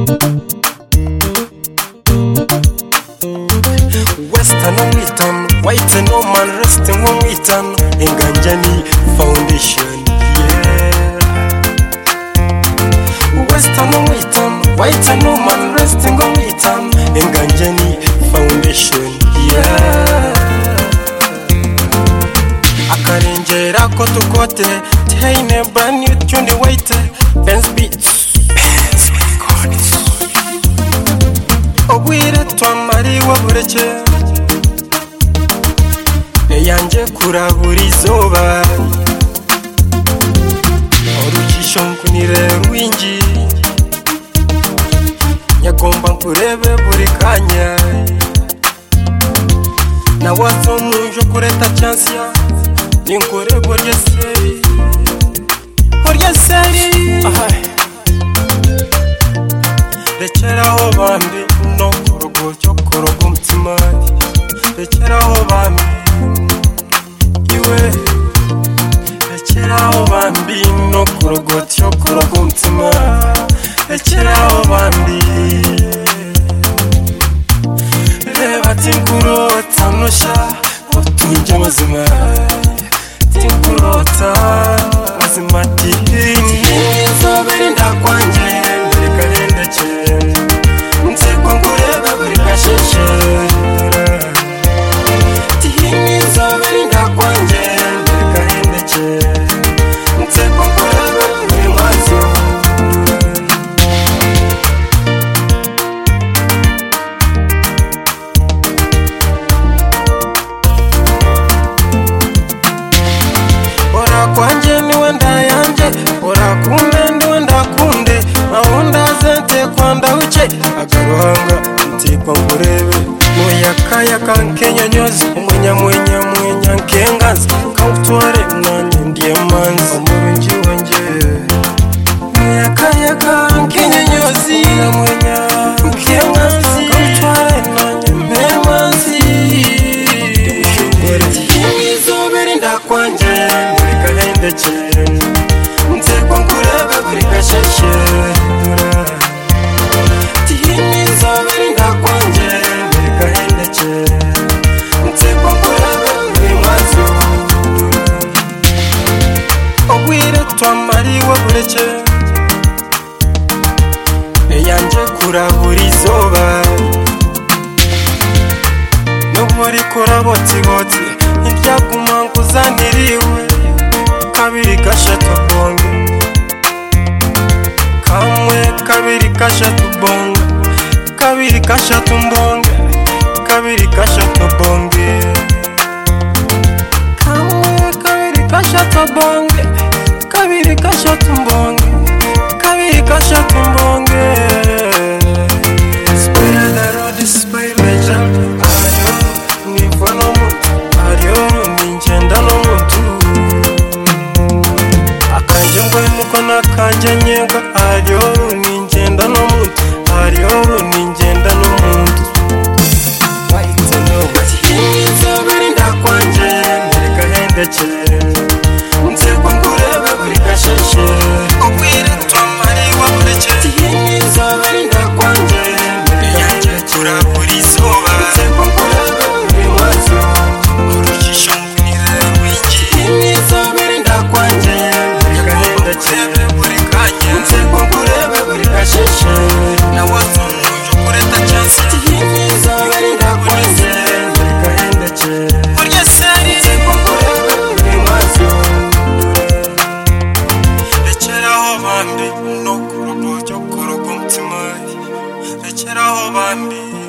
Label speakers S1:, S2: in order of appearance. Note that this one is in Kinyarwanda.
S1: Western on Witan, white and no man resting on Witan, Enganjani Foundation, yeah. Western on Witan, white and no man resting on Witan, Enganjani Foundation, yeah. Akarenjera koto kote, Taine brand new tune the white, Benz Beats. Obwire twamari wabureke eyanje kurabura izuba orujisho nkunire rwingi nyagomba nkurebe buri kanya na wazo munjo kureta chance ya ninkore borye seri rekeraho bambi no kurugo cyo kurugo umutima rekeraho bambi iwe rekeraho bambi no kurugo cyo kurugo umutima rekeraho bambi reba tinkurota nosha otunje mazima tinkurota mazima tihini zoberi ndakwanje kwanje niwe ndayanje orakunde ndiwe ndakunde mahunda zente kwanda uche agaruhanga ntikwa ngurebe muyakaya kankenya nyozi umunya nkengazi kawutware nanye ndiye manzi omurungi wanje muyakaya kankenya nyozi umunya nkengazi kawutware nanye mbemanzi izoberi ndakwanje ntekwa nkurebe buri gasheshe tihini zoberi ndakwanje buri gahendeke ntekwa nkurebe buri mazu obwire twamari wabureke eyanje kurabura izuba nuburi kurabotiboti ntibyaguma nkuzaniriwe kabiri gashatu bonge kamwe kabiri gashatu bonge kabiri gashatu bonge kabiri gashatu bonge kamwe kabiri gashatu bonge kabiri gashatu bonge kabiri gashatu bonge spare the road spare the jump ayo nivano mutu ayo ninjenda no mutu nuko nakanje nyenga aryo ninjenda no muntu aryo ninjenda no muntu waite no izoberi ndakwanje nereka hendeke nsekwa ngurebe buri gasheshe obwire twamari wabureke izoberi ndakwanje nereka kurabura izuba nsekwa ngurebe buri mazu urujisho nkunire rwingi izoberi ndakwanje na wazo munjo kureta chance tihini zoberi ndakwanje gahendeke burya seri rekeraho bambi no kurugo cyo kurugo umutima rekeraho bambi